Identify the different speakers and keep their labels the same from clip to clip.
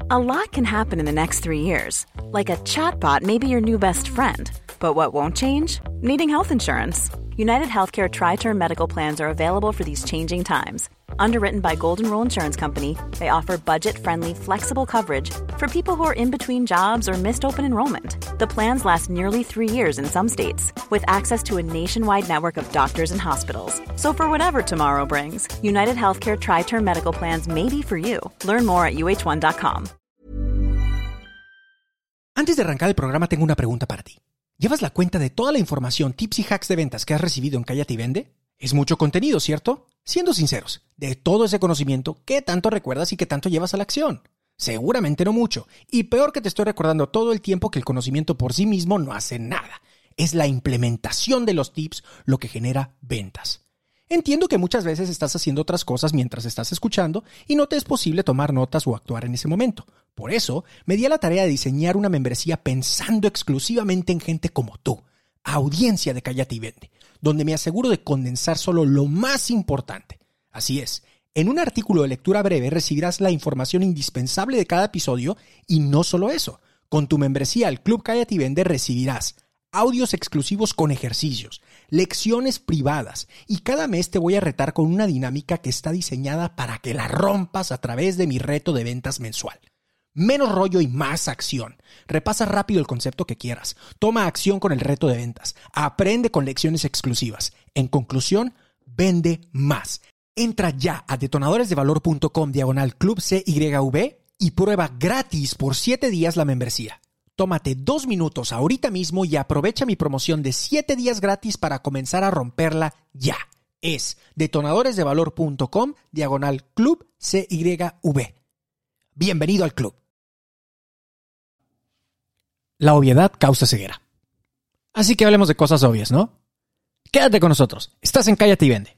Speaker 1: A lot can happen in the next 3 years. Like a chatbot may be your new best friend. But what won't change? Needing health insurance. United Healthcare Tri-Term Medical Plans are available for these changing times. Underwritten by Golden Rule Insurance Company, they offer budget-friendly, flexible coverage for people who are in between jobs or missed open enrollment. The plans last nearly 3 years in some states, with access to a nationwide network of doctors and hospitals. So for whatever tomorrow brings, United Healthcare Tri-Term Medical Plans may be for you. Learn more at uh1.com.
Speaker 2: Antes de arrancar el programa, tengo una pregunta para ti. ¿Llevas la cuenta de toda la información, tips y hacks de ventas que has recibido en Cállate y Vende? Es mucho contenido, ¿cierto? Siendo sinceros, de todo ese conocimiento, ¿qué tanto recuerdas y qué tanto llevas a la acción? Seguramente no mucho. Y peor que te estoy recordando todo el tiempo que el conocimiento por sí mismo no hace nada. Es la implementación de los tips lo que genera ventas. Entiendo que muchas veces estás haciendo otras cosas mientras estás escuchando y no te es posible tomar notas o actuar en ese momento. Por eso, me di a la tarea de diseñar una membresía pensando exclusivamente en gente como tú, audiencia de Cállate y Vende, donde me aseguro de condensar solo lo más importante. Así es, en un artículo de lectura breve recibirás la información indispensable de cada episodio y no solo eso. Con tu membresía al Club Cállate y Vende recibirás audios exclusivos con ejercicios, lecciones privadas y cada mes te voy a retar con una dinámica que está diseñada para que la rompas a través de mi reto de ventas mensual. Menos rollo y más acción. Repasa rápido el concepto que quieras. Toma acción con el reto de ventas. Aprende con lecciones exclusivas. En conclusión, vende más. Entra ya a detonadoresdevalor.com/Club CYV y prueba gratis por 7 días la membresía. Tómate 2 minutos ahorita mismo y aprovecha mi promoción de 7 días gratis para comenzar a romperla ya. Es detonadoresdevalor.com/Club CYV. Bienvenido al club. La obviedad causa ceguera. Así que hablemos de cosas obvias, ¿no? Quédate con nosotros. Estás en Cállate y Vende.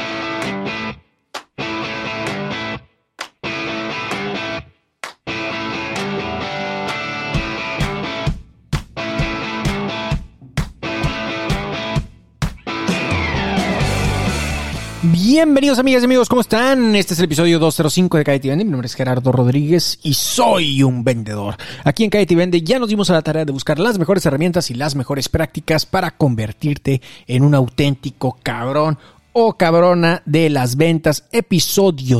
Speaker 2: Bienvenidos amigas y amigos, ¿cómo están? Este es el episodio 205 de Cállate y Vende. Mi nombre es Gerardo Rodríguez y soy un vendedor. Aquí en Cállate y Vende ya nos dimos a la tarea de buscar las mejores herramientas y las mejores prácticas para convertirte en un auténtico cabrón o cabrona de las ventas. Episodio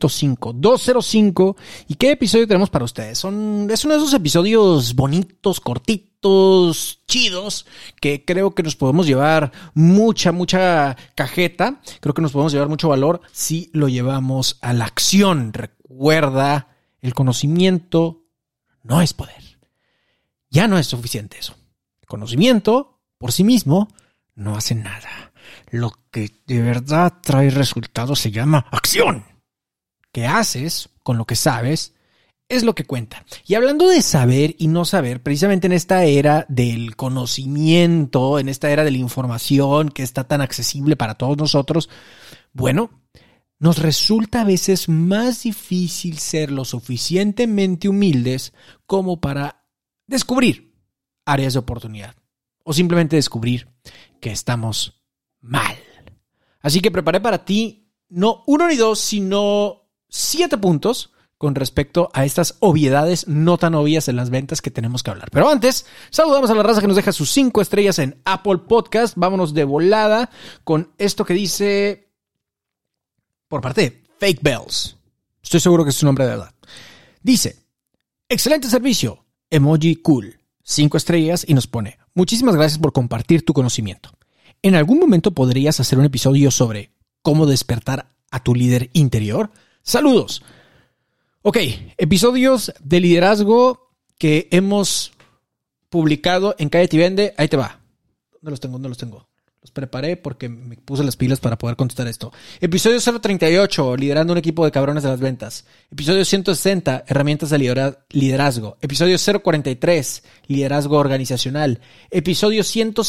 Speaker 2: 205. ¿Y qué episodio tenemos para ustedes? Es uno de esos episodios bonitos, cortitos, chidos, que creo que nos podemos llevar mucha cajeta. Creo que nos podemos llevar mucho valor si lo llevamos a la acción. Recuerda, el conocimiento no es poder. Ya no es suficiente eso. El conocimiento por sí mismo no hace nada. Lo que de verdad trae resultados se llama acción. ¿Qué haces con lo que sabes? Es lo que cuenta. Y hablando de saber y no saber, precisamente en esta era del conocimiento, en esta era de la información que está tan accesible para todos nosotros, bueno, nos resulta a veces más difícil ser lo suficientemente humildes como para descubrir áreas de oportunidad o simplemente descubrir que estamos mal. Así que preparé para ti no 1 ni 2, sino 7 puntos con respecto a estas obviedades no tan obvias en las ventas que tenemos que hablar. Pero antes, saludamos a la raza que nos deja sus 5 estrellas en Apple Podcast. Vámonos de volada con esto que dice por parte de Fake Bells. Estoy seguro que es su nombre de verdad. Dice, excelente servicio, emoji cool, 5 estrellas y nos pone, muchísimas gracias por compartir tu conocimiento. ¿En algún momento podrías hacer un episodio sobre cómo despertar a tu líder interior? ¡Saludos! Ok, episodios de liderazgo que hemos publicado en Cállate y Vende. Ahí te va. ¿Dónde los tengo? Los preparé porque me puse las pilas para poder contestar esto. Episodio 038, liderando un equipo de cabrones de las ventas. Episodio 160, herramientas de liderazgo. Episodio 043, liderazgo organizacional. Episodio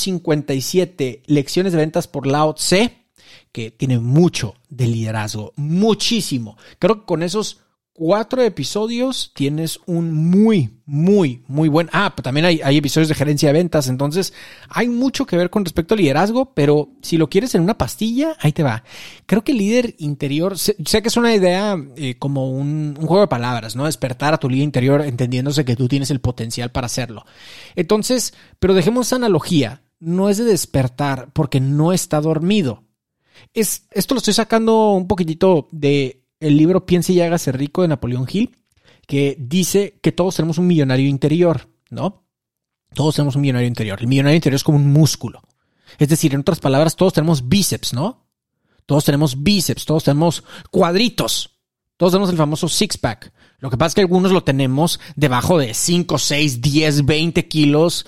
Speaker 2: 157, lecciones de ventas por Lao Tse, que tiene mucho de liderazgo, muchísimo. Creo que con esos 4 episodios tienes un muy buen... pero también hay episodios de gerencia de ventas, entonces hay mucho que ver con respecto al liderazgo, pero si lo quieres en una pastilla, ahí te va. Creo que el líder interior, sé que es una idea como un juego de palabras, ¿no? Despertar a tu líder interior entendiéndose que tú tienes el potencial para hacerlo. Entonces, pero dejemos esa analogía, no es de despertar porque no está dormido. Esto lo estoy sacando un poquitito de el libro Piense y hágase rico de Napoleón Hill, que dice que todos tenemos un millonario interior, ¿no? Todos tenemos un millonario interior. El millonario interior es como un músculo. Es decir, en otras palabras, todos tenemos bíceps, ¿no? Todos tenemos bíceps, todos tenemos cuadritos. Todos tenemos el famoso six-pack. Lo que pasa es que algunos lo tenemos debajo de 5, 6, 10, 20 kilos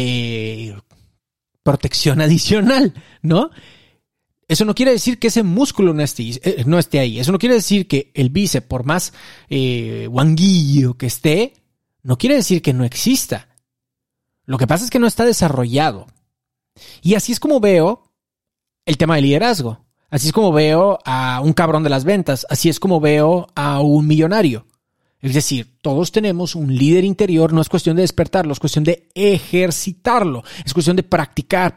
Speaker 2: de protección adicional, ¿no? Eso no quiere decir que ese músculo no esté ahí. Eso no quiere decir que el bíceps, por más guanguillo que esté, no quiere decir que no exista. Lo que pasa es que no está desarrollado. Y así es como veo el tema del liderazgo. Así es como veo a un cabrón de las ventas. Así es como veo a un millonario. Es decir, todos tenemos un líder interior, no es cuestión de despertarlo, es cuestión de ejercitarlo, es cuestión de practicar.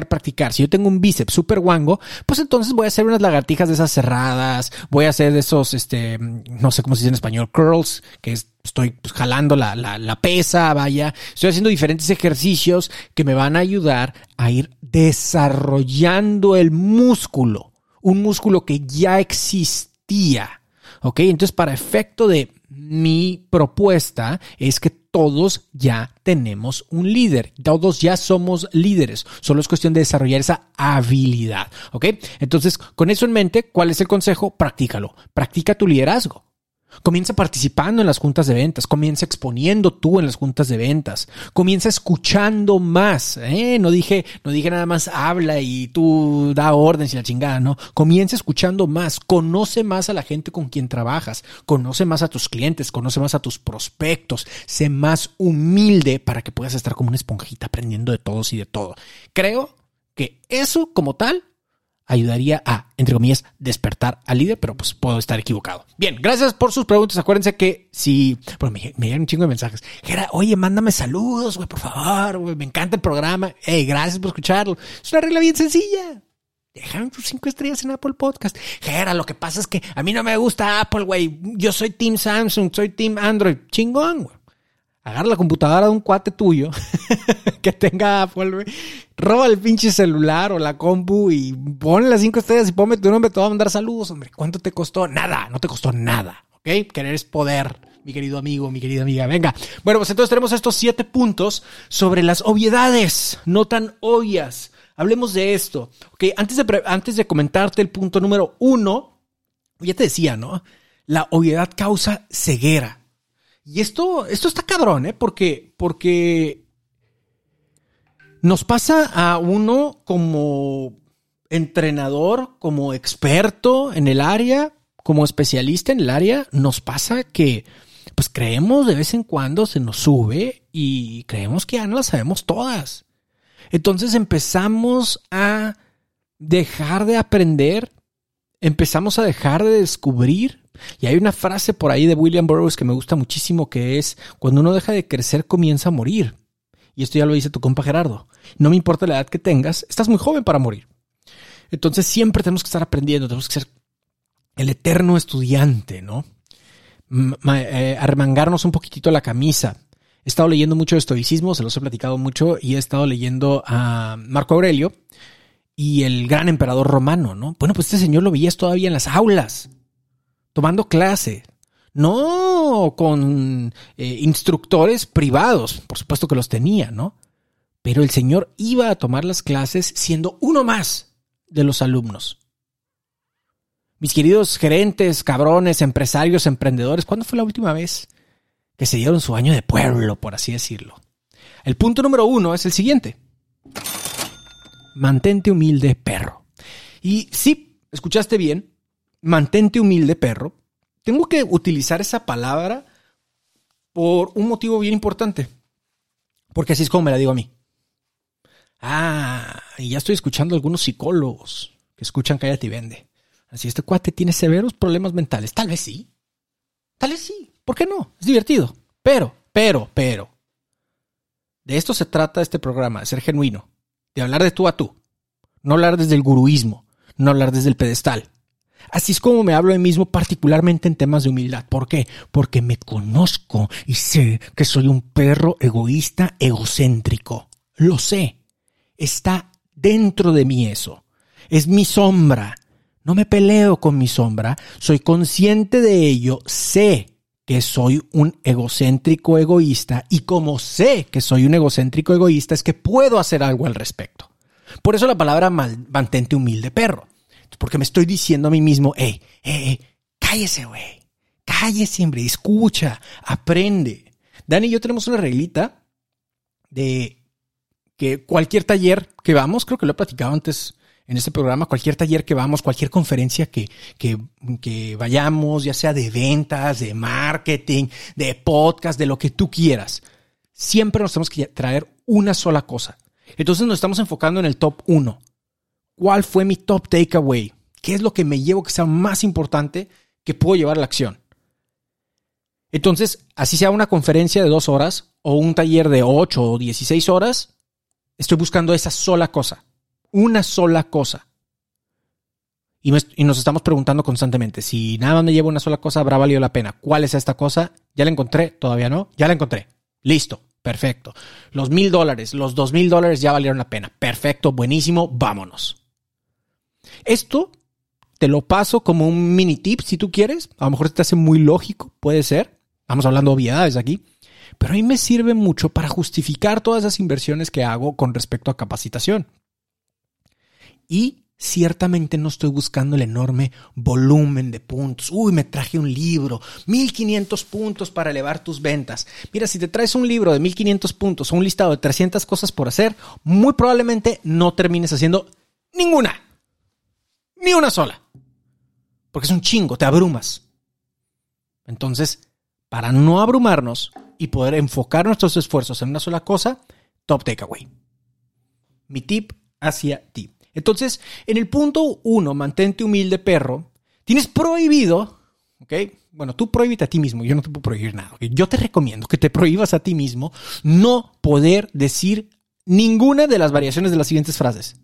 Speaker 2: Si yo tengo un bíceps súper guango, pues entonces voy a hacer unas lagartijas de esas cerradas, voy a hacer de esos, no sé cómo se dice en español, curls, estoy jalando la pesa, vaya, estoy haciendo diferentes ejercicios que me van a ayudar a ir desarrollando el músculo, un músculo que ya existía, ¿ok? Entonces, para efecto de mi propuesta es que todos ya tenemos un líder. Todos ya somos líderes. Solo es cuestión de desarrollar esa habilidad. ¿Ok? Entonces, con eso en mente, ¿cuál es el consejo? Practícalo. Practica tu liderazgo. Comienza participando en las juntas de ventas. Comienza exponiendo tú en las juntas de ventas. Comienza escuchando más. No dije nada más habla y tú da órdenes y la chingada, ¿no? Comienza escuchando más. Conoce más a la gente con quien trabajas. Conoce más a tus clientes. Conoce más a tus prospectos. Sé más humilde para que puedas estar como una esponjita aprendiendo de todos y de todo. Creo que eso como tal ayudaría a, entre comillas, despertar al líder, pero pues puedo estar equivocado. Bien, gracias por sus preguntas. Acuérdense que si... Bueno, me llegan un chingo de mensajes. Gera, oye, mándame saludos, güey, por favor, güey. Me encanta el programa. Gracias por escucharlo. Es una regla bien sencilla. Déjame tus 5 estrellas en Apple Podcast. Gera, lo que pasa es que a mí no me gusta Apple, güey. Yo soy Team Samsung, soy Team Android. Chingón, güey. Agarra la computadora de un cuate tuyo que tenga Apple, güey. Roba el pinche celular o la compu y ponle las 5 estrellas y ponme tu nombre. Te voy a mandar saludos, hombre. ¿Cuánto te costó? Nada, no te costó nada. ¿Ok? Querer es poder, mi querido amigo, mi querida amiga. Venga. Bueno, pues entonces tenemos estos 7 puntos sobre las obviedades no tan obvias. Hablemos de esto. ¿Ok? Antes de comentarte el punto número 1, ya te decía, ¿no? La obviedad causa ceguera. Y esto está cabrón, porque nos pasa a uno como entrenador, como experto en el área, como especialista en el área, nos pasa que pues creemos de vez en cuando se nos sube y creemos que ya no las sabemos todas. Entonces empezamos a dejar de aprender, empezamos a dejar de descubrir. Y hay una frase por ahí de William Burroughs que me gusta muchísimo, que es: cuando uno deja de crecer, comienza a morir. Y esto ya lo dice tu compa Gerardo. No me importa la edad que tengas, estás muy joven para morir. Entonces siempre tenemos que estar aprendiendo, tenemos que ser el eterno estudiante, ¿no? Arremangarnos un poquitito la camisa. He estado leyendo mucho de estoicismo, se los he platicado mucho, y he estado leyendo a Marco Aurelio y el gran emperador romano, ¿no? Bueno, pues este señor lo veías todavía en las aulas, tomando clase, no con instructores privados, por supuesto que los tenía, ¿no? Pero el señor iba a tomar las clases siendo uno más de los alumnos. Mis queridos gerentes, cabrones, empresarios, emprendedores, ¿cuándo fue la última vez que se dieron su año de pueblo, por así decirlo? El punto número 1 es el siguiente: mantente humilde, perro. Y sí, escuchaste bien. Mantente humilde, perro. Tengo que utilizar esa palabra por un motivo bien importante. Porque así es como me la digo a mí. Y ya estoy escuchando a algunos psicólogos que escuchan Cállate y Vende. Así, este cuate tiene severos problemas mentales. Tal vez sí. Tal vez sí, ¿por qué no? Es divertido. Pero. De esto se trata este programa, de ser genuino, de hablar de tú a tú. No hablar desde el guruismo, no hablar desde el pedestal. Así es como me hablo de mí mismo, particularmente en temas de humildad. ¿Por qué? Porque me conozco y sé que soy un perro egoísta, egocéntrico. Lo sé. Está dentro de mí eso. Es mi sombra. No me peleo con mi sombra. Soy consciente de ello. Sé que soy un egocéntrico egoísta. Y como sé que soy un egocéntrico egoísta, es que puedo hacer algo al respecto. Por eso la palabra mantente humilde, perro. Porque me estoy diciendo a mí mismo, cállese, güey. Cállese, hombre. Escucha, aprende. Dani y yo tenemos una reglita de que cualquier taller que vamos, creo que lo he platicado antes en este programa, cualquier taller que vamos, cualquier conferencia que vayamos, ya sea de ventas, de marketing, de podcast, de lo que tú quieras, siempre nos tenemos que traer una sola cosa. Entonces nos estamos enfocando en el top 1. ¿Cuál fue mi top takeaway? ¿Qué es lo que me llevo que sea más importante que puedo llevar a la acción? Entonces, así sea una conferencia de 2 horas o un taller de 8 o 16 horas, estoy buscando esa sola cosa. Una sola cosa. Y nos estamos preguntando constantemente, si nada más me llevo una sola cosa, ¿habrá valido la pena? ¿Cuál es esta cosa? ¿Ya la encontré? ¿Todavía no? Ya la encontré. Listo. Perfecto. Los $1,000, los $2,000 ya valieron la pena. Perfecto, buenísimo, vámonos. Esto te lo paso como un mini tip si tú quieres. A lo mejor te hace muy lógico, puede ser. Estamos hablando de obviedades aquí. Pero a mí me sirve mucho para justificar todas esas inversiones que hago con respecto a capacitación. Y ciertamente no estoy buscando el enorme volumen de puntos. Uy, me traje un libro, 1,500 puntos para elevar tus ventas. Mira, si te traes un libro de 1,500 puntos o un listado de 300 cosas por hacer, muy probablemente no termines haciendo ninguna. Ni una sola. Porque es un chingo, te abrumas. Entonces, para no abrumarnos y poder enfocar nuestros esfuerzos en una sola cosa, top takeaway. Mi tip hacia ti. Entonces, en el punto 1, mantente humilde, perro, tienes prohibido, ¿ok? Bueno, tú prohíbete a ti mismo, yo no te puedo prohibir nada, ¿ok? Yo te recomiendo que te prohíbas a ti mismo no poder decir ninguna de las variaciones de las siguientes frases.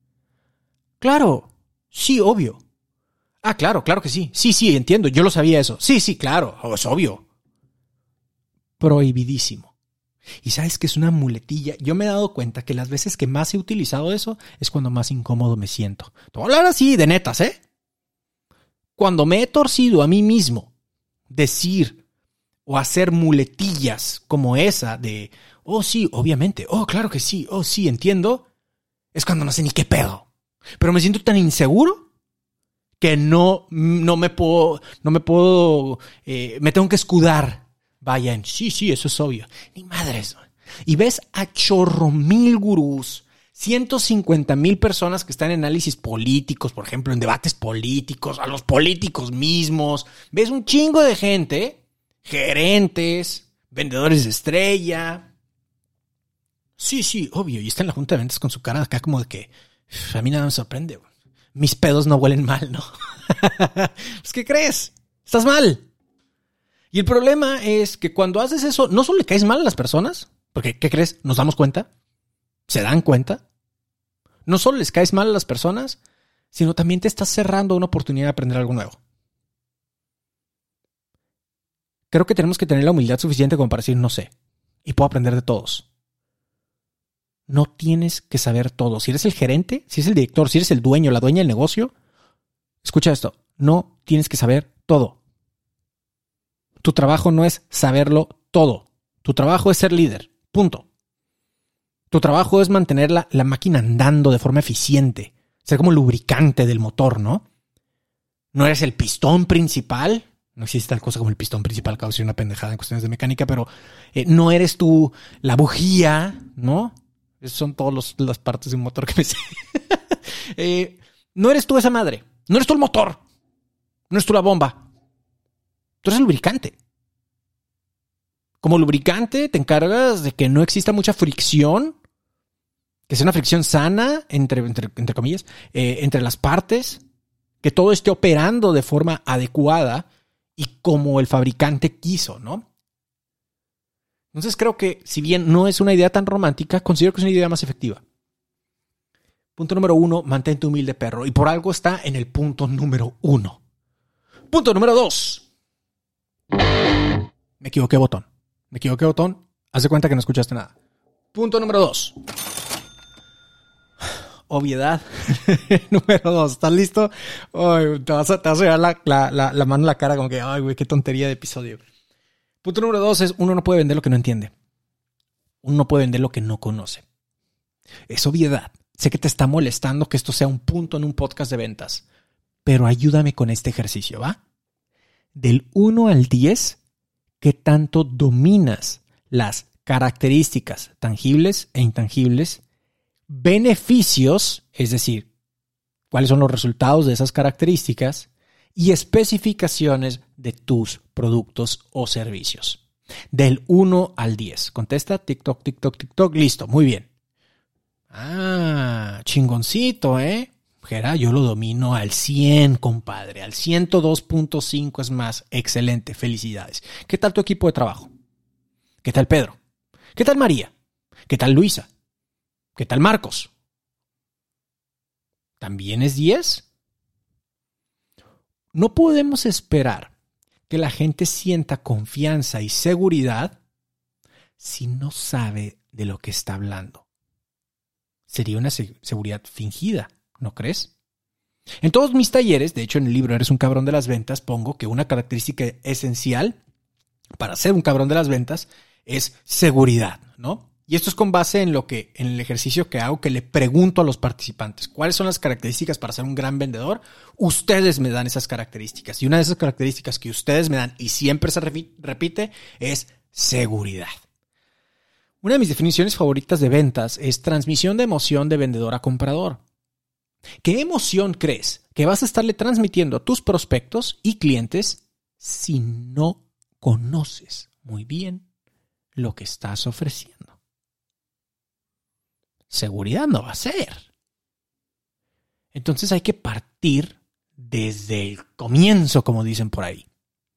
Speaker 2: Claro, sí, obvio. Ah, claro que sí. Sí, entiendo, yo lo sabía eso. Sí, claro, es obvio. Prohibidísimo. Y sabes que es una muletilla. Yo me he dado cuenta que las veces que más he utilizado eso es cuando más incómodo me siento. Te voy a hablar así de netas, ¿eh? Cuando me he torcido a mí mismo decir o hacer muletillas como esa de, oh sí, obviamente, oh claro que sí, oh sí, entiendo, es cuando no sé ni qué pedo. Pero me siento tan inseguro que no me puedo, me tengo que escudar. Vaya en, sí, eso es obvio. Ni madres. Y ves a chorro mil gurús, 150,000 personas que están en análisis políticos, por ejemplo, en debates políticos, a los políticos mismos. Ves un chingo de gente, gerentes, vendedores de estrella. Sí, obvio. Y está en la junta de ventas con su cara acá como de que a mí nada me sorprende. Mis pedos no huelen mal, ¿no? Pues, ¿qué crees? Estás mal. Y el problema es que cuando haces eso, no solo le caes mal a las personas, porque, ¿qué crees? ¿Nos damos cuenta? ¿Se dan cuenta? No solo les caes mal a las personas, sino también te estás cerrando una oportunidad de aprender algo nuevo. Creo que tenemos que tener la humildad suficiente como para decir, no sé, y puedo aprender de todos. No tienes que saber todo. Si eres el gerente, si eres el director, si eres el dueño, la dueña del negocio, escucha esto, no tienes que saber todo. Tu trabajo no es saberlo todo. Tu trabajo es ser líder. Punto. Tu trabajo es mantener la máquina andando de forma eficiente. Ser como lubricante del motor, ¿no? No eres el pistón principal. No existe tal cosa como el pistón principal, acabo de decir una pendejada en cuestiones de mecánica, pero no eres tú la bujía, ¿no? Esas son todas las partes de un motor que me sé. No eres tú esa madre. No eres tú el motor. No eres tú la bomba. Tú eres el lubricante. Como lubricante te encargas de que no exista mucha fricción, que sea una fricción sana, entre comillas, entre las partes, que todo esté operando de forma adecuada y como el fabricante quiso, ¿no? Entonces creo que, si bien no es una idea tan romántica, considero que es una idea más efectiva. Punto número 1, mantente humilde, perro. Y por algo está en el punto número 1. Punto número 2. Me equivoqué botón. Haz de cuenta que no escuchaste nada. Punto número 2. Obviedad. Número 2. ¿Estás listo? Ay, te vas a llevar la mano en la cara como que, ay, güey, qué tontería de episodio. Punto número 2 es, uno no puede vender lo que no entiende. Uno no puede vender lo que no conoce. Es obviedad. Sé que te está molestando que esto sea un punto en un podcast de ventas, pero ayúdame con este ejercicio, ¿va? Del 1 al 10, ¿qué tanto dominas las características tangibles e intangibles, beneficios, es decir, cuáles son los resultados de esas características, y especificaciones de tus productos o servicios? Del 1 al 10. Contesta, TikTok, listo, muy bien. Ah, chingoncito, ¿eh? Jera, yo lo domino al 100, compadre, al 102.5 es más, excelente, felicidades. ¿Qué tal tu equipo de trabajo? ¿Qué tal Pedro? ¿Qué tal María? ¿Qué tal Luisa? ¿Qué tal Marcos? ¿También es 10? No podemos esperar que la gente sienta confianza y seguridad si no sabe de lo que está hablando. Sería una seguridad fingida, ¿no crees? En todos mis talleres, de hecho en el libro Eres un cabrón de las ventas, pongo que una característica esencial para ser un cabrón de las ventas es seguridad, ¿no? Y esto es con base en el ejercicio que hago, que le pregunto a los participantes, ¿cuáles son las características para ser un gran vendedor? Ustedes me dan esas características. Y una de esas características que ustedes me dan y siempre se repite es seguridad. Una de mis definiciones favoritas de ventas es transmisión de emoción de vendedor a comprador. ¿Qué emoción crees que vas a estarle transmitiendo a tus prospectos y clientes si no conoces muy bien lo que estás ofreciendo? Seguridad no va a ser. Entonces hay que partir desde el comienzo, como dicen por ahí.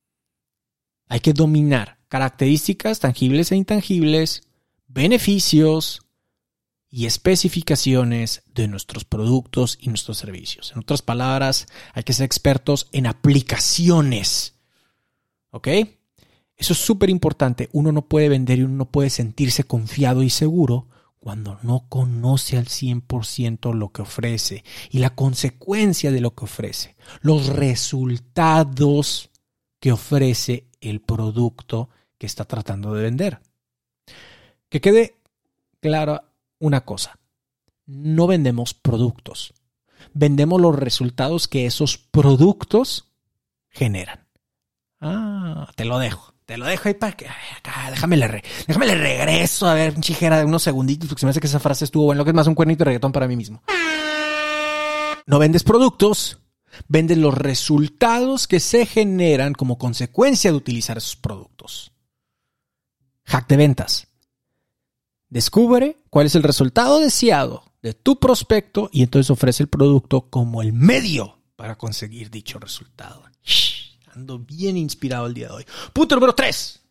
Speaker 2: Hay que dominar características tangibles e intangibles, beneficios y especificaciones de nuestros productos y nuestros servicios. En otras palabras, hay que ser expertos en aplicaciones. ¿Ok? Eso es súper importante. Uno no puede vender y uno no puede sentirse confiado y seguro cuando no conoce al 100% lo que ofrece y la consecuencia de lo que ofrece, los resultados que ofrece el producto que está tratando de vender. Que quede clara una cosa, no vendemos productos, vendemos los resultados que esos productos generan. Te lo dejo ahí para que acá, déjame le regreso a ver, chijera de unos segunditos, porque se me hace que esa frase estuvo bueno, lo que es más un cuernito de reggaetón para mí mismo. No vendes productos, vendes los resultados que se generan como consecuencia de utilizar esos productos. Hack de ventas. Descubre cuál es el resultado deseado de tu prospecto y entonces ofrece el producto como el medio para conseguir dicho resultado. Ando bien inspirado el día de hoy. Punto número 3.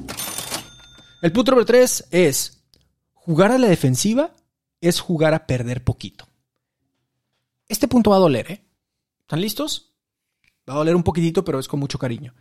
Speaker 2: El punto número 3 es jugar a la defensiva es jugar a perder poquito. Este punto va a doler, ¿eh? ¿Están listos? Va a doler un poquitito, pero es con mucho cariño.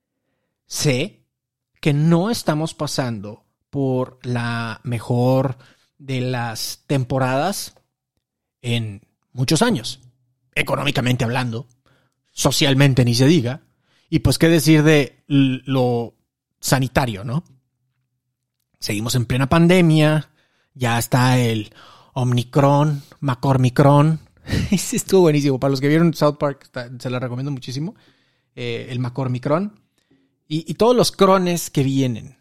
Speaker 2: Sé que no estamos pasando por la mejor de las temporadas en muchos años. Económicamente hablando, socialmente ni se diga. Y pues qué decir de lo sanitario, ¿no? Seguimos en plena pandemia, ya está el Omicron, Macormicron. Ese estuvo buenísimo. Para los que vieron South Park, se la recomiendo muchísimo. El Macormicron. Y todos los crones que vienen.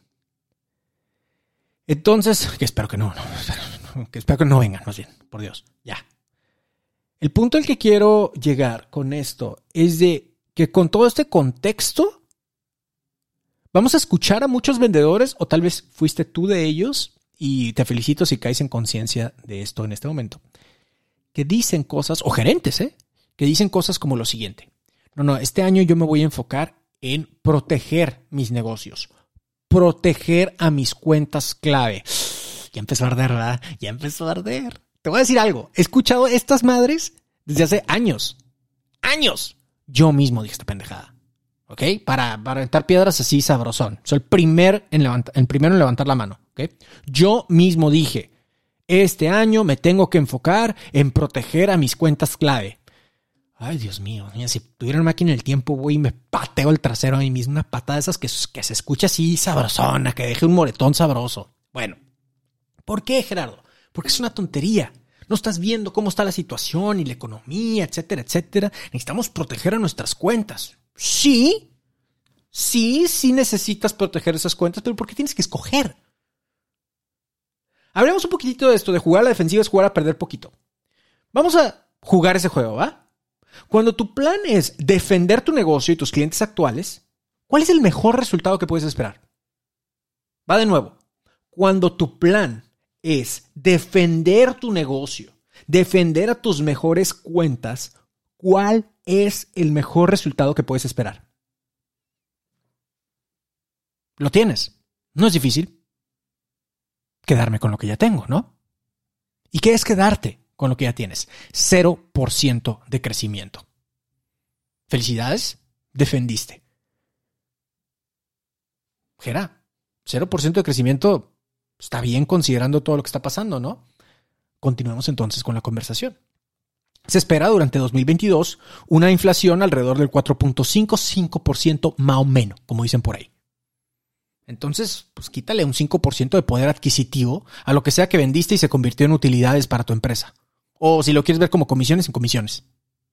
Speaker 2: Entonces, que espero que no, que espero que no vengan, más bien, por Dios, ya. El punto al que quiero llegar con esto es de que con todo este contexto vamos a escuchar a muchos vendedores, o tal vez fuiste tú de ellos, y te felicito si caes en conciencia de esto en este momento, que dicen cosas, o gerentes, que dicen cosas como lo siguiente. No, este año yo me voy a enfocar en proteger mis negocios, proteger a mis cuentas clave. Ya empezó a arder, ¿verdad? Ya empezó a arder. Te voy a decir algo. He escuchado estas madres desde hace años. ¡Años! Yo mismo dije esta pendejada. ¿Ok? Para aventar piedras así sabrosón. Soy el primero en levantar la mano. ¿Ok? Yo mismo dije, este año me tengo que enfocar en proteger a mis cuentas clave. Ay, Dios mío. Mira, si tuviera una máquina del tiempo, güey, me pateo el trasero a mí mismo. Una patada de esas que se escucha así sabrosona, que deje un moretón sabroso. Bueno. ¿Por qué, Gerardo? Porque es una tontería. No estás viendo cómo está la situación y la economía, etcétera, etcétera. Necesitamos proteger a nuestras cuentas. Sí necesitas proteger esas cuentas, pero ¿por qué tienes que escoger? Hablemos un poquitito de esto, de jugar a la defensiva es jugar a perder poquito. Vamos a jugar ese juego, ¿va? Cuando tu plan es defender tu negocio y tus clientes actuales, ¿cuál es el mejor resultado que puedes esperar? Va de nuevo. Cuando tu plan es defender tu negocio, defender a tus mejores cuentas, ¿cuál es el mejor resultado que puedes esperar? Lo tienes. No es difícil. Quedarme con lo que ya tengo, ¿no? ¿Y qué es quedarte con lo que ya tienes? 0% de crecimiento. Felicidades, defendiste. Gera, 0% de crecimiento está bien considerando todo lo que está pasando, ¿no? Continuemos entonces con la conversación. Se espera durante 2022 una inflación alrededor del 4.55% más o menos, como dicen por ahí. Entonces, pues quítale un 5% de poder adquisitivo a lo que sea que vendiste y se convirtió en utilidades para tu empresa. O si lo quieres ver como comisiones, en comisiones.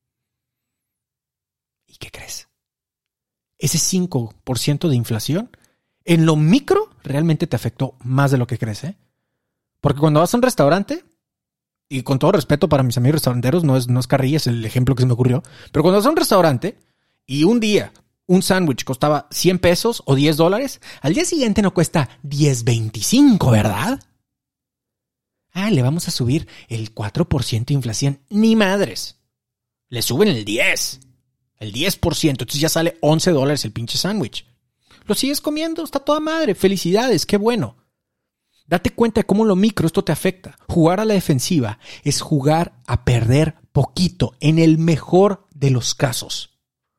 Speaker 2: ¿Y qué crees? Ese 5% de inflación en lo micro realmente te afectó más de lo que crees, ¿eh? Porque cuando vas a un restaurante, y con todo respeto para mis amigos restauranteros, no es carrilla, es el ejemplo que se me ocurrió, pero cuando vas a un restaurante y un día un sándwich costaba 100 pesos o $10, al día siguiente no cuesta $10.25, ¿verdad? Ah, le vamos a subir el 4% de inflación. Ni madres. Le suben el 10%. Entonces ya sale $11 el pinche sándwich. Lo sigues comiendo, está toda madre. Felicidades, qué bueno. Date cuenta de cómo lo micro esto te afecta. Jugar a la defensiva es jugar a perder poquito, en el mejor de los casos.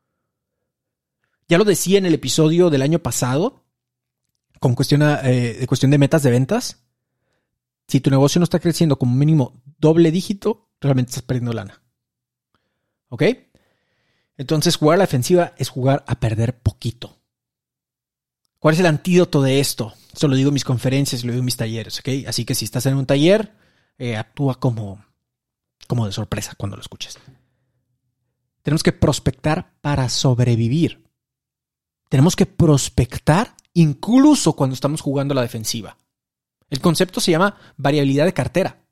Speaker 2: Ya lo decía en el episodio del año pasado, con cuestión de metas de ventas. Si tu negocio no está creciendo como mínimo doble dígito, realmente estás perdiendo lana. ¿Ok? Entonces, jugar a la defensiva es jugar a perder poquito. ¿Cuál es el antídoto de esto? Eso lo digo en mis conferencias y lo digo en mis talleres, ¿ok? Así que si estás en un taller, actúa como de sorpresa cuando lo escuches. Tenemos que prospectar para sobrevivir. Tenemos que prospectar incluso cuando estamos jugando a la defensiva. El concepto se llama variabilidad de cartera.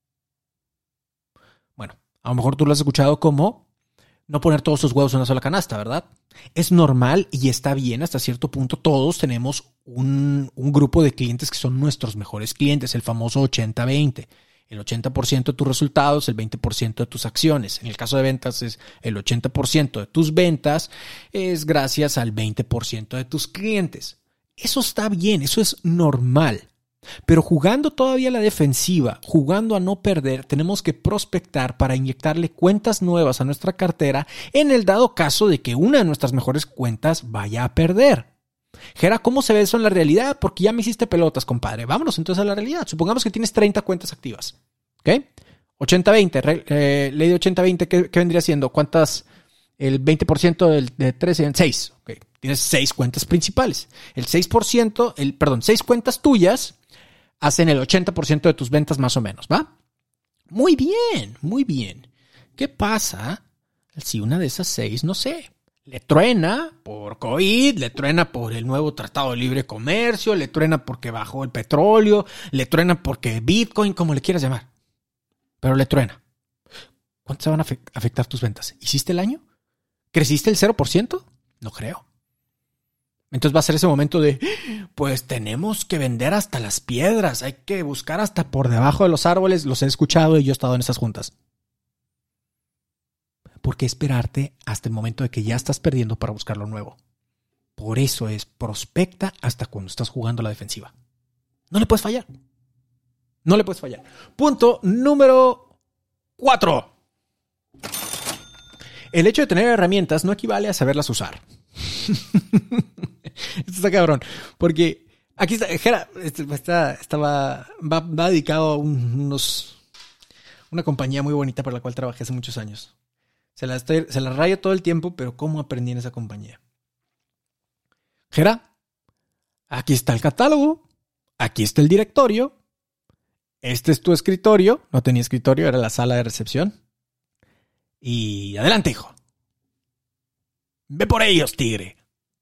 Speaker 2: Bueno, a lo mejor tú lo has escuchado como no poner todos tus huevos en una sola canasta, ¿verdad? Es normal y está bien hasta cierto punto. Todos tenemos un grupo de clientes que son nuestros mejores clientes, el famoso 80-20. El 80% de tus resultados, el 20% de tus acciones. En el caso de ventas es el 80% de tus ventas es gracias al 20% de tus clientes. Eso está bien, eso es normal. Pero jugando todavía a la defensiva, jugando a no perder, tenemos que prospectar para inyectarle cuentas nuevas a nuestra cartera en el dado caso de que una de nuestras mejores cuentas vaya a perder. Gera, ¿cómo se ve eso en la realidad? Porque ya me hiciste pelotas, compadre. Vámonos entonces a la realidad. Supongamos que tienes 30 cuentas activas. ¿Ok? 80-20, ley de 80-20, ¿qué vendría siendo? ¿Cuántas? El 20% de 13 en 6. ¿Ok? Tienes 6 cuentas principales. El 6%, 6 cuentas tuyas hacen el 80% de tus ventas más o menos, ¿va? Muy bien, muy bien. ¿Qué pasa si una de esas 6, no sé, le truena por COVID, le truena por el nuevo Tratado de Libre Comercio, le truena porque bajó el petróleo, le truena porque Bitcoin, como le quieras llamar? Pero le truena. ¿Cuánto se van a afectar tus ventas? ¿Hiciste el año? ¿Creciste el 0%? No creo. Entonces va a ser ese momento de, pues tenemos que vender hasta las piedras, hay que buscar hasta por debajo de los árboles. Los he escuchado y yo he estado en esas juntas. ¿Por qué esperarte hasta el momento de que ya estás perdiendo para buscar lo nuevo? Por eso es prospecta hasta cuando estás jugando a la defensiva. No le puedes fallar. No le puedes fallar. Punto número 4. El hecho de tener herramientas no equivale a saberlas usar. Esto está cabrón. Porque aquí está, Jera, va dedicado a una compañía muy bonita para la cual trabajé hace muchos años. Se la rayo todo el tiempo, pero ¿cómo aprendí en esa compañía? Jera, aquí está el catálogo, aquí está el directorio, este es tu escritorio, no tenía escritorio, era la sala de recepción. Y adelante, hijo. Ve por ellos, tigre.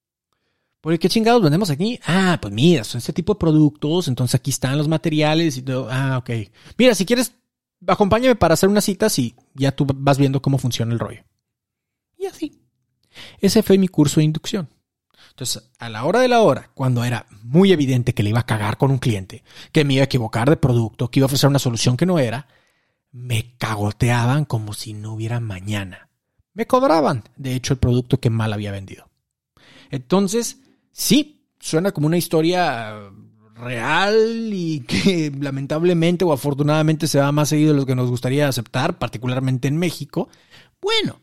Speaker 2: ¿Por qué chingados vendemos aquí? Ah, pues mira, son este tipo de productos, entonces aquí están los materiales y todo. Ah, ok. Mira, si quieres, acompáñame para hacer unas citas y ya tú vas viendo cómo funciona el rollo. Y así. Ese fue mi curso de inducción. Entonces, a la hora de la hora, cuando era muy evidente que le iba a cagar con un cliente, que me iba a equivocar de producto, que iba a ofrecer una solución que no era, me cagoteaban como si no hubiera mañana. Me cobraban, de hecho, el producto que mal había vendido. Entonces, sí, suena como una historia real y que lamentablemente o afortunadamente se va más seguido de lo que nos gustaría aceptar, particularmente en México. Bueno,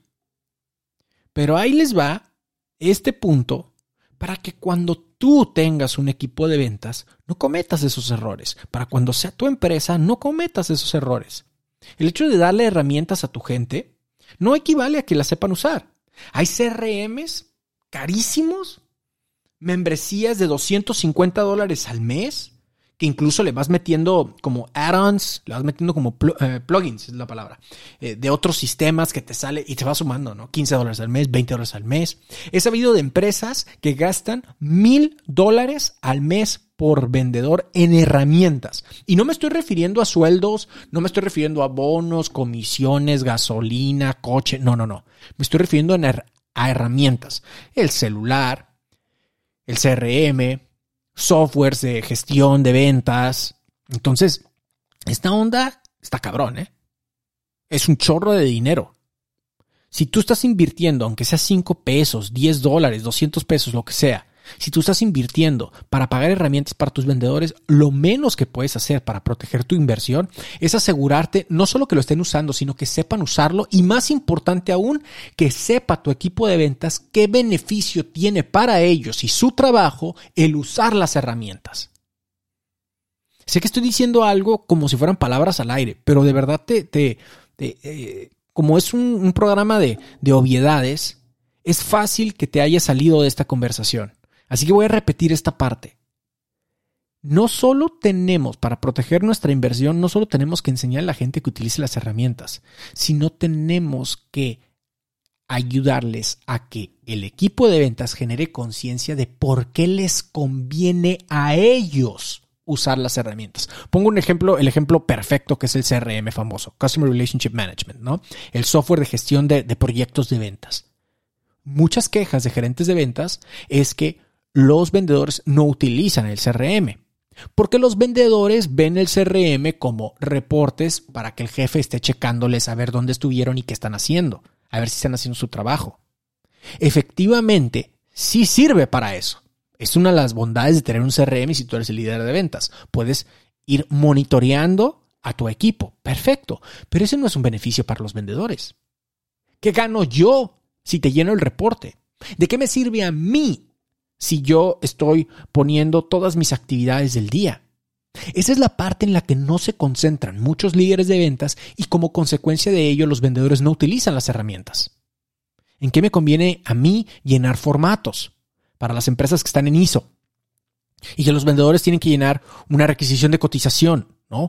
Speaker 2: pero ahí les va este punto para que cuando tú tengas un equipo de ventas, no cometas esos errores. Para cuando sea tu empresa, no cometas esos errores. El hecho de darle herramientas a tu gente no equivale a que las sepan usar. Hay CRMs carísimos, membresías de $250 al mes, que incluso le vas metiendo como add-ons, le vas metiendo como plugins, es la palabra, de otros sistemas que te sale y te va sumando, ¿no? $15 al mes, $20 al mes. He sabido de empresas que gastan $1,000 al mes por vendedor en herramientas. Y no me estoy refiriendo a sueldos, no me estoy refiriendo a bonos, comisiones, gasolina, coche, no. Me estoy refiriendo a herramientas. El celular, el CRM, softwares de gestión de ventas. Entonces, esta onda está cabrón, ¿eh? Es un chorro de dinero. Si tú estás invirtiendo, aunque sea $5, $10, $200, lo que sea, si tú estás invirtiendo para pagar herramientas para tus vendedores, lo menos que puedes hacer para proteger tu inversión es asegurarte no solo que lo estén usando, sino que sepan usarlo y, más importante aún, que sepa tu equipo de ventas qué beneficio tiene para ellos y su trabajo el usar las herramientas. Sé que estoy diciendo algo como si fueran palabras al aire, pero de verdad como es un programa de obviedades, es fácil que te haya salido de esta conversación. Así que voy a repetir esta parte. No solo tenemos, para proteger nuestra inversión, no solo tenemos que enseñar a la gente que utilice las herramientas, sino tenemos que ayudarles a que el equipo de ventas genere conciencia de por qué les conviene a ellos usar las herramientas. Pongo un ejemplo, el ejemplo perfecto que es el CRM famoso, Customer Relationship Management, ¿no? El software de gestión de proyectos de ventas. Muchas quejas de gerentes de ventas es que los vendedores no utilizan el CRM, porque los vendedores ven el CRM como reportes para que el jefe esté checándoles a ver dónde estuvieron y qué están haciendo, a ver si están haciendo su trabajo. Efectivamente, sí sirve para eso. Es una de las bondades de tener un CRM si tú eres el líder de ventas. Puedes ir monitoreando a tu equipo. Perfecto, pero ese no es un beneficio para los vendedores. ¿Qué gano yo si te lleno el reporte? ¿De qué me sirve a mí si yo estoy poniendo todas mis actividades del día? Esa es la parte en la que no se concentran muchos líderes de ventas y como consecuencia de ello los vendedores no utilizan las herramientas. ¿En qué me conviene a mí llenar formatos para las empresas que están en ISO? Y que los vendedores tienen que llenar una requisición de cotización, ¿no?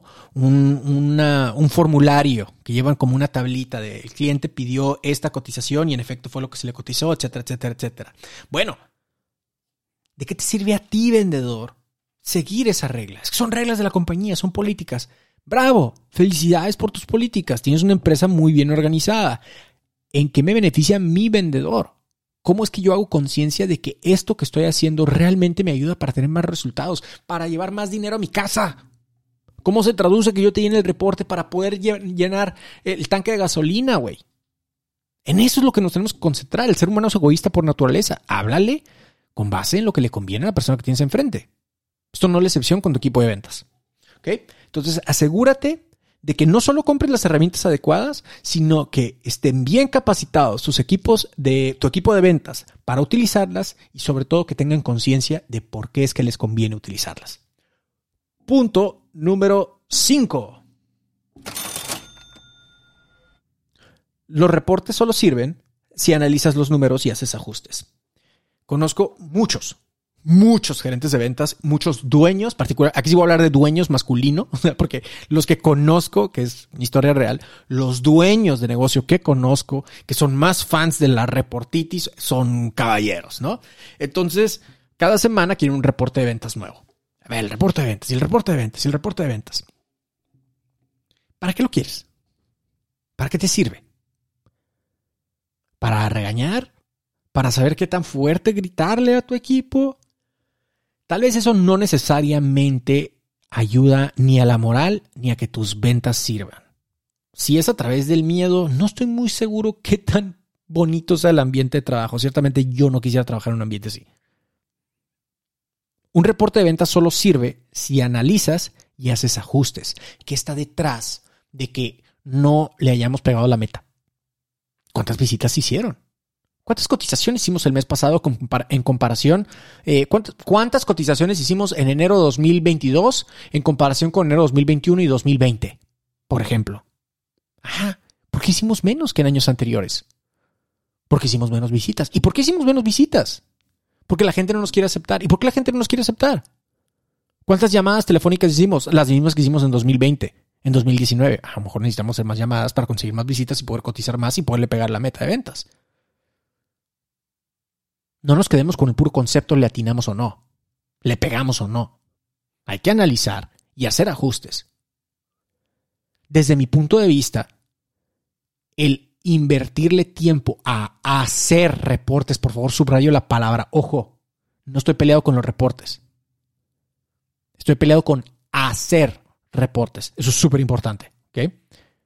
Speaker 2: Un formulario que llevan como una tablita de el cliente pidió esta cotización y en efecto fue lo que se le cotizó, etcétera, etcétera, etcétera. Bueno, ¿de qué te sirve a ti, vendedor, seguir esas reglas? Son reglas de la compañía, son políticas. ¡Bravo! Felicidades por tus políticas. Tienes una empresa muy bien organizada. ¿En qué me beneficia mi vendedor? ¿Cómo es que yo hago conciencia de que esto que estoy haciendo realmente me ayuda para tener más resultados, para llevar más dinero a mi casa? ¿Cómo se traduce que yo te llene el reporte para poder llenar el tanque de gasolina, güey? En eso es lo que nos tenemos que concentrar. El ser humano es egoísta por naturaleza. Háblale con base en lo que le conviene a la persona que tienes enfrente. Esto no es la excepción con tu equipo de ventas. ¿Ok? Entonces, asegúrate de que no solo compres las herramientas adecuadas, sino que estén bien capacitados tu equipo de ventas para utilizarlas y sobre todo que tengan conciencia de por qué es que les conviene utilizarlas. Punto número 5. Los reportes solo sirven si analizas los números y haces ajustes. Conozco muchos gerentes de ventas, muchos dueños, aquí sí voy a hablar de dueños masculino, porque los que conozco, que es mi historia real, los dueños de negocio que conozco, que son más fans de la reportitis, son caballeros, ¿no? Entonces, cada semana quieren un reporte de ventas nuevo. A ver, el reporte de ventas, y el reporte de ventas, y el reporte de ventas. ¿Para qué lo quieres? ¿Para qué te sirve? ¿Para regañar? ¿Para saber qué tan fuerte gritarle a tu equipo? Tal vez eso no necesariamente ayuda ni a la moral ni a que tus ventas sirvan. Si es a través del miedo, no estoy muy seguro qué tan bonito sea el ambiente de trabajo. Ciertamente yo no quisiera trabajar en un ambiente así. Un reporte de ventas solo sirve si analizas y haces ajustes. ¿Qué está detrás de que no le hayamos pegado la meta? ¿Cuántas visitas hicieron? ¿Cuántas cotizaciones hicimos el mes pasado en comparación? ¿Cuántas cotizaciones hicimos en enero de 2022 en comparación con enero de 2021 y 2020? Por ejemplo. ¿Por qué hicimos menos que en años anteriores? Porque hicimos menos visitas. ¿Y por qué hicimos menos visitas? Porque la gente no nos quiere aceptar. ¿Y por qué la gente no nos quiere aceptar? ¿Cuántas llamadas telefónicas hicimos? Las mismas que hicimos en 2020, en 2019. A lo mejor necesitamos hacer más llamadas para conseguir más visitas y poder cotizar más y poderle pegar la meta de ventas. No nos quedemos con el puro concepto, le atinamos o no, le pegamos o no. Hay que analizar y hacer ajustes. Desde mi punto de vista, el invertirle tiempo a hacer reportes, por favor subrayo la palabra, ojo, no estoy peleado con los reportes. Estoy peleado con hacer reportes. Eso es súper importante. ¿Okay?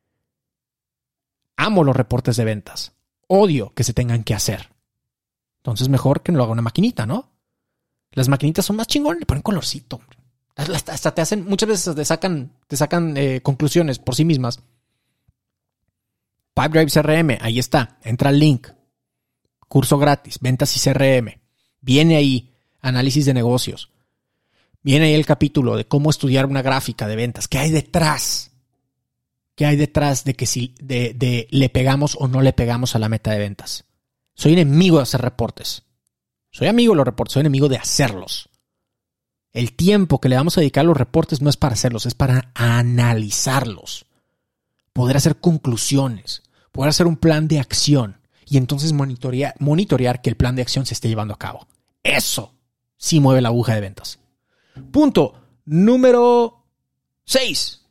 Speaker 2: Amo los reportes de ventas. Odio que se tengan que hacer. Entonces mejor que no lo haga una maquinita, ¿no? Las maquinitas son más chingones, le ponen colorcito. Hasta te hacen, muchas veces te sacan conclusiones por sí mismas. Pipedrive CRM, ahí está. Entra al link. Curso gratis, ventas y CRM. Viene ahí, análisis de negocios. Viene ahí el capítulo de cómo estudiar una gráfica de ventas. ¿Qué hay detrás? ¿Qué hay detrás de que si de le pegamos o no le pegamos a la meta de ventas? Soy enemigo de hacer reportes. Soy amigo de los reportes, soy enemigo de hacerlos. El tiempo que le vamos a dedicar a los reportes no es para hacerlos, es para analizarlos. Poder hacer conclusiones, poder hacer un plan de acción y entonces monitorear que el plan de acción se esté llevando a cabo. Eso sí mueve la aguja de ventas. Punto número 6.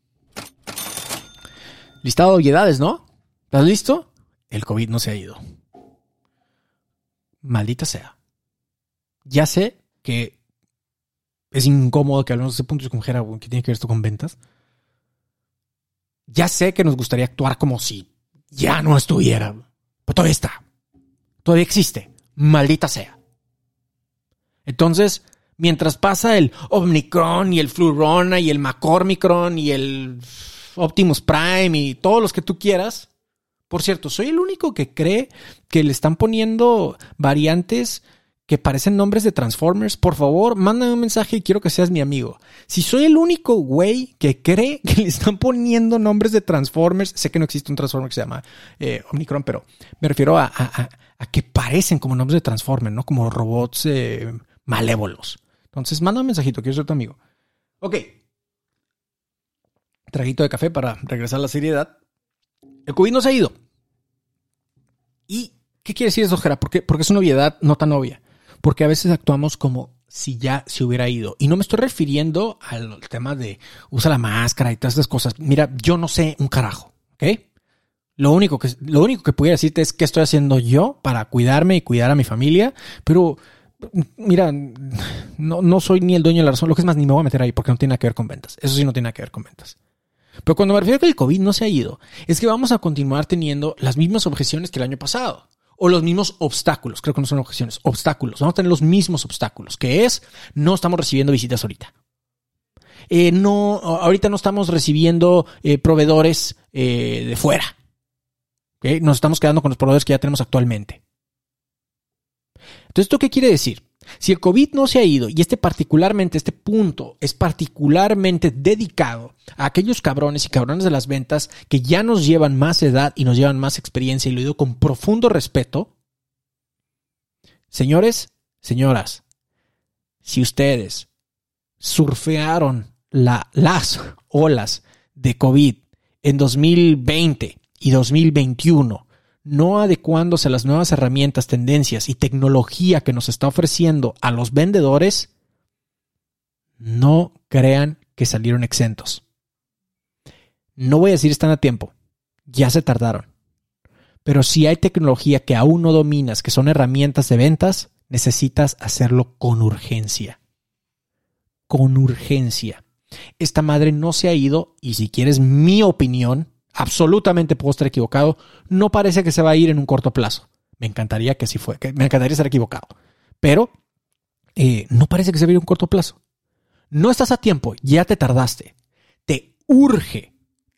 Speaker 2: Listado de obviedades, ¿no? ¿Estás listo? El COVID no se ha ido. Maldita sea. Ya sé que es incómodo que hablemos de ese punto. Es como, ¿qué tiene que ver esto con ventas? Ya sé que nos gustaría actuar como si ya no estuviera. Pero todavía está. Todavía existe. Maldita sea. Entonces, mientras pasa el Omicron y el Flurona y el McCormicron y el Optimus Prime y todos los que tú quieras. Por cierto, soy el único que cree que le están poniendo variantes que parecen nombres de Transformers. Por favor, mándame un mensaje y quiero que seas mi amigo. Si soy el único güey que cree que le están poniendo nombres de Transformers, sé que no existe un Transformer que se llama Omicron, pero me refiero a que parecen como nombres de Transformers, ¿no? Como robots malévolos. Entonces, mándame un mensajito, quiero ser tu amigo. Ok. Traguito de café para regresar a la seriedad. El COVID no se ha ido. ¿Y qué quiere decir eso, Jera? Porque es una obviedad no tan obvia. Porque a veces actuamos como si ya se hubiera ido. Y no me estoy refiriendo al tema de usa la máscara y todas estas cosas. Mira, yo no sé un carajo, ¿ok? Lo único que pudiera decirte es qué estoy haciendo yo para cuidarme y cuidar a mi familia. Pero, mira, no soy ni el dueño de la razón. Lo que es más, ni me voy a meter ahí porque no tiene nada que ver con ventas. Eso sí no tiene nada que ver con ventas. Pero cuando me refiero a que el COVID no se ha ido, es que vamos a continuar teniendo las mismas objeciones que el año pasado. o los mismos obstáculos. Creo que no son objeciones, obstáculos. Vamos a tener los mismos obstáculos, que es no estamos recibiendo visitas ahorita. Ahorita no estamos recibiendo proveedores de fuera. ¿Okay? Nos estamos quedando con los proveedores que ya tenemos actualmente. Entonces, ¿esto qué quiere decir? Si el COVID no se ha ido y este punto es particularmente dedicado a aquellos cabrones y cabrones de las ventas que ya nos llevan más edad y nos llevan más experiencia, y lo digo con profundo respeto, señores, señoras, si ustedes surfearon las olas de COVID en 2020 y 2021, no adecuándose a las nuevas herramientas, tendencias y tecnología que nos está ofreciendo a los vendedores, no crean que salieron exentos. No voy a decir están a tiempo, ya se tardaron. Pero si hay tecnología que aún no dominas, que son herramientas de ventas, necesitas hacerlo con urgencia. Con urgencia. Esta madre no se ha ido, y si quieres mi opinión, absolutamente puedo estar equivocado, no parece que se va a ir en un corto plazo. Me encantaría que así fuera, me encantaría estar equivocado. Pero no parece que se va a ir en un corto plazo. No estás a tiempo, ya te tardaste. Te urge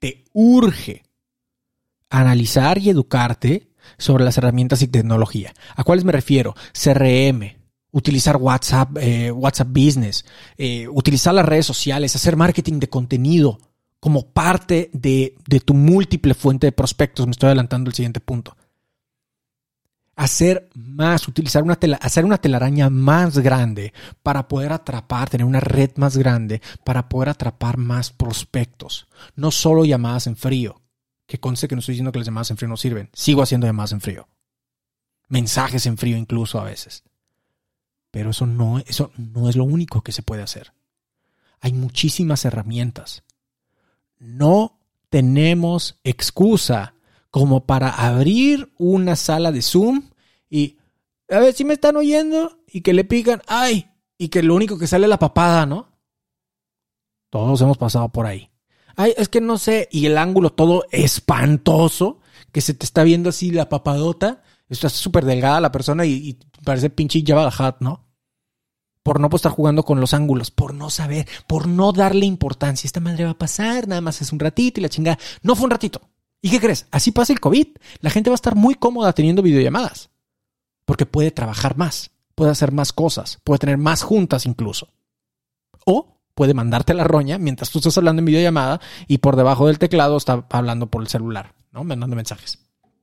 Speaker 2: analizar y educarte sobre las herramientas y tecnología. ¿A cuáles me refiero? CRM, utilizar WhatsApp, WhatsApp Business, utilizar las redes sociales, hacer marketing de contenido como parte de tu múltiple fuente de prospectos. Me estoy adelantando al siguiente punto. Hacer más, hacer una telaraña más grande para poder atrapar, tener una red más grande para poder atrapar más prospectos. No solo llamadas en frío, que conste que no estoy diciendo que las llamadas en frío no sirven. Sigo haciendo llamadas en frío. Mensajes en frío incluso a veces. Pero eso no es lo único que se puede hacer. Hay muchísimas herramientas. No tenemos excusa como para abrir una sala de Zoom y a ver si me están oyendo, y que le pican ¡ay! Y que lo único que sale es la papada, ¿no? Todos hemos pasado por ahí. ¡Ay! Es que no sé. Y el ángulo todo espantoso, que se te está viendo así la papadota. Está súper delgada la persona y parece pinche Jabba the Hutt, ¿no? Por no estar jugando con los ángulos, por no saber, por no darle importancia. Esta madre va a pasar, nada más es un ratito y la chingada. No fue un ratito. ¿Y qué crees? Así pasa el COVID. La gente va a estar muy cómoda teniendo videollamadas. Porque puede trabajar más, puede hacer más cosas, puede tener más juntas incluso. O puede mandarte la roña mientras tú estás hablando en videollamada y por debajo del teclado está hablando por el celular, ¿no? Mandando mensajes.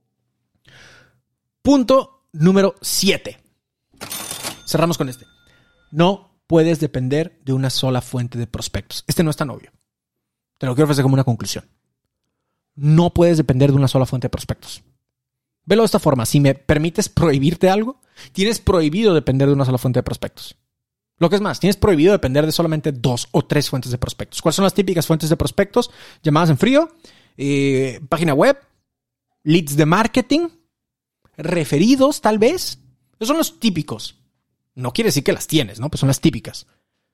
Speaker 2: Punto número 7. Cerramos con este. No puedes depender de una sola fuente de prospectos. Este no es tan obvio. Te lo quiero ofrecer como una conclusión. No puedes depender de una sola fuente de prospectos. Velo de esta forma. Si me permites prohibirte algo, tienes prohibido depender de una sola fuente de prospectos. Lo que es más, tienes prohibido depender de solamente 2 o 3 fuentes de prospectos. ¿Cuáles son las típicas fuentes de prospectos? Llamadas en frío, página web, leads de marketing, referidos tal vez. Esos son los típicos. No quiere decir que las tienes, ¿no? Pues son las típicas.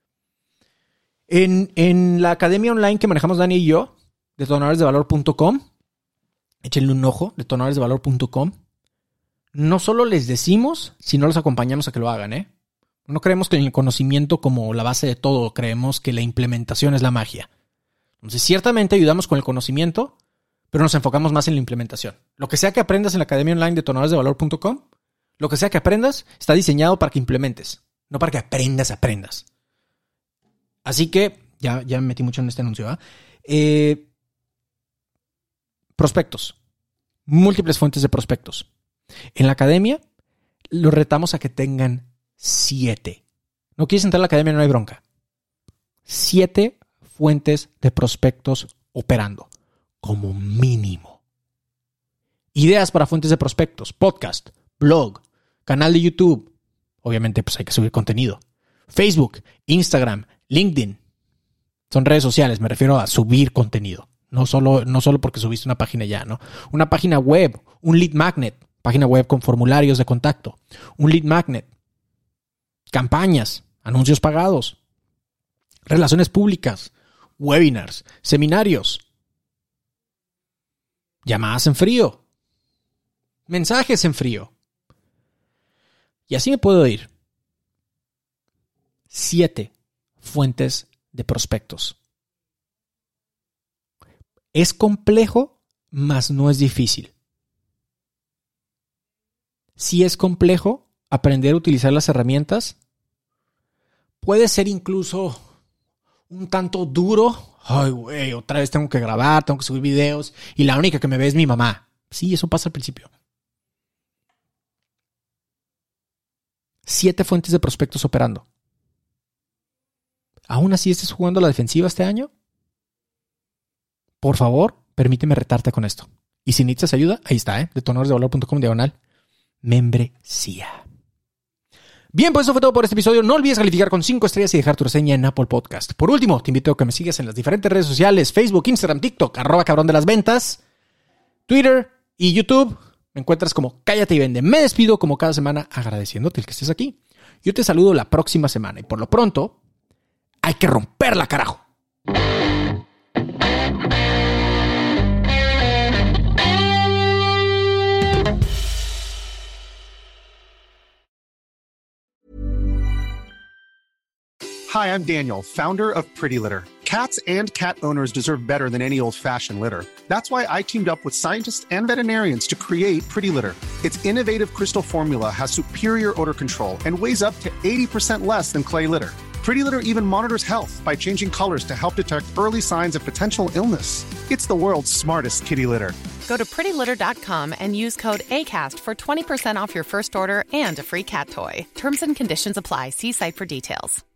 Speaker 2: En la academia online que manejamos Dani y yo, detonadoresdevalor.com, échenle un ojo, detonadoresdevalor.com. No solo les decimos, sino los acompañamos a que lo hagan, ¿eh? No creemos que el conocimiento como la base de todo, creemos que la implementación es la magia. Entonces, ciertamente ayudamos con el conocimiento, pero nos enfocamos más en la implementación. Lo que sea que aprendas en la academia online de detonadoresdevalor.com, lo que sea que aprendas, está diseñado para que implementes, no para que aprendas. Así que, ya me metí mucho en este anuncio, ¿eh? Prospectos. Múltiples fuentes de prospectos. En la academia, los retamos a que tengan 7. No quieres entrar a la academia, no hay bronca. 7 fuentes de prospectos operando, como mínimo. Ideas para fuentes de prospectos: podcast, blog, canal de YouTube. Obviamente, pues hay que subir contenido. Facebook, Instagram, LinkedIn. Son redes sociales, me refiero a subir contenido. No solo porque subiste una página ya, ¿no? Una página web, un lead magnet, página web con formularios de contacto, un lead magnet, campañas, anuncios pagados, relaciones públicas, webinars, seminarios, llamadas en frío, mensajes en frío. Y así me puedo ir. 7 fuentes de prospectos. Es complejo, mas no es difícil. Sí es complejo aprender a utilizar las herramientas. Puede ser incluso un tanto duro. Ay, güey, otra vez tengo que grabar, tengo que subir videos y la única que me ve es mi mamá. Sí, eso pasa al principio. 7 fuentes de prospectos operando. ¿Aún así estés jugando a la defensiva este año? Por favor, permíteme retarte con esto. Y si necesitas ayuda, ahí está, detonadoresdevalor.com/membresía. Bien, pues eso fue todo por este episodio. No olvides calificar con 5 estrellas y dejar tu reseña en Apple Podcast. Por último, te invito a que me sigas en las diferentes redes sociales: Facebook, Instagram, TikTok, @cabrondelasventas, Twitter y YouTube. Me encuentras como Cállate y Vende. Me despido como cada semana agradeciéndote el que estés aquí. Yo te saludo la próxima semana y por lo pronto, hay que romperla, carajo.
Speaker 3: Hi, I'm Daniel, founder of Pretty Litter. Cats and cat owners deserve better than any old-fashioned litter. That's why I teamed up with scientists and veterinarians to create Pretty Litter. Its innovative crystal formula has superior odor control and weighs up to 80% less than clay litter. Pretty Litter even monitors health by changing colors to help detect early signs of potential illness. It's the world's smartest kitty litter.
Speaker 4: Go to prettylitter.com and use code ACAST for 20% off your first order and a free cat toy. Terms and conditions apply. See site for details.